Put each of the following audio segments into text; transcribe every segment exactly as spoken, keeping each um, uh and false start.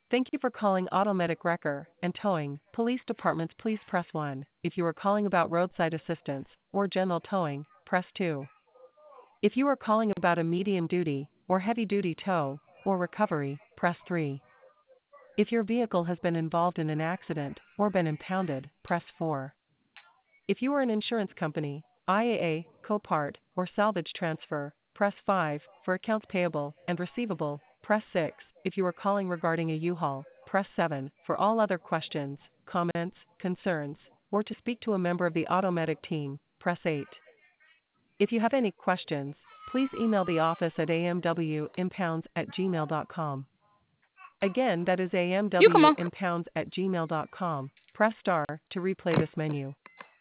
Thank you for calling Automatic Wrecker and Towing. Police departments, please press one. If you are calling about roadside assistance or general towing, press two. If you are calling about a medium duty or heavy duty tow or recovery, press three. If your vehicle has been involved in an accident or been impounded, press four. If you are an insurance company, I A A, Copart, or salvage transfer, press five. For accounts payable and receivable, press six. If you are calling regarding a U-Haul, press seven. For all other questions, comments, concerns, or to speak to a member of the Automatic team, press eight. If you have any questions, please email the office at amwimpounds at gmail dot com. Again, that is You come on. amwimpounds at gmail dot com. Press star to replay this menu.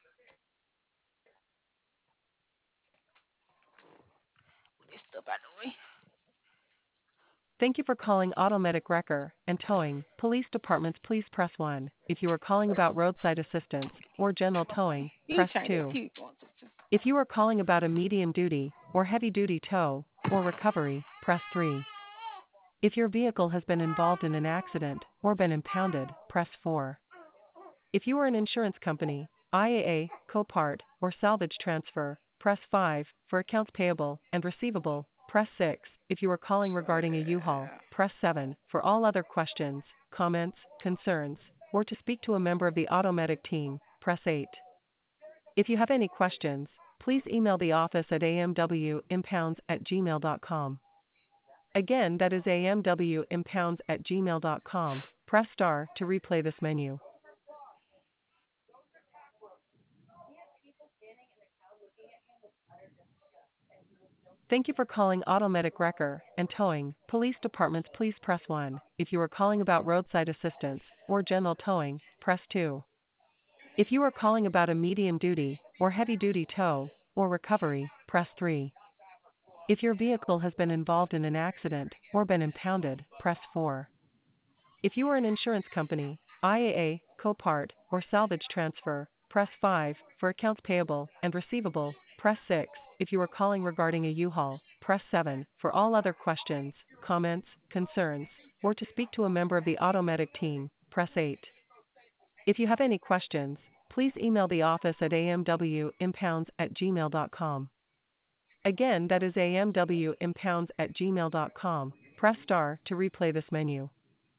This stuff out the way. Thank you for calling Automatic Wrecker and Towing. Police departments, please press one. If you are calling about roadside assistance or general towing, You press ain't trying that two. T V going to. If you are calling about a medium duty or heavy duty tow or recovery, press three. If your vehicle has been involved in an accident or been impounded, press four. If you are an insurance company, I A A, Copart, or salvage transfer, press five. For accounts payable and receivable, press six. If you are calling regarding a U-Haul, press seven. For all other questions, comments, concerns, or to speak to a member of the Automatic team, press eight. If you have any questions, please email the office at amwimpounds at gmail dot com. Again, that is amwimpounds at gmail dot com. Press star to replay this menu. Thank you for calling Automatic Wrecker and Towing. Police departments, please press one. If you are calling about roadside assistance or general towing, press two. If you are calling about a medium duty or heavy duty tow or recovery, press three. If your vehicle has been involved in an accident or been impounded, press four. If you are an insurance company, I A A, Copart, or salvage transfer, press five. For accounts payable and receivable, press six. If you are calling regarding a U-Haul, press seven. For all other questions, comments, concerns, or to speak to a member of the Automatic team, press eight. If you have any questions, please email the office at amwimpounds at gmail dot com. Again, that is amwimpounds at gmail dot com. Press star to replay this menu.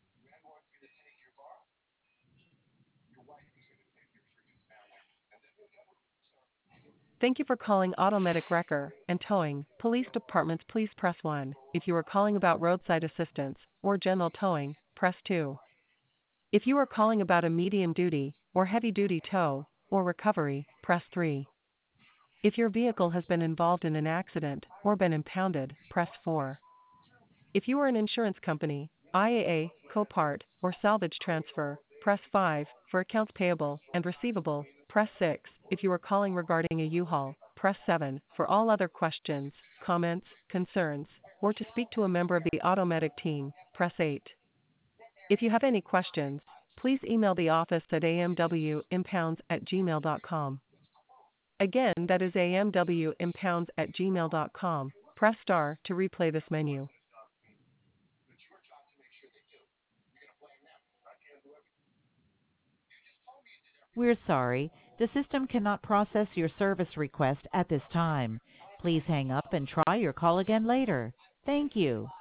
Thank you for calling Automatic Wrecker and Towing. Police departments, please press one. If you are calling about roadside assistance or general towing, press two. If you are calling about a medium duty or heavy duty tow or recovery, press three. If your vehicle has been involved in an accident or been impounded, press four. If you are an insurance company, I A A, Copart, or salvage transfer, press five. For accounts payable and receivable, press six. If you are calling regarding a U-Haul, press seven. For all other questions, comments, concerns, or to speak to a member of the Automatic team, press eight. If you have any questions, please email the office at amwimpounds at gmail dot com. Again, that is amwimpounds at gmail dot com. Press star to replay this menu. We're sorry, the system cannot process your service request at this time. Please hang up and try your call again later. Thank you.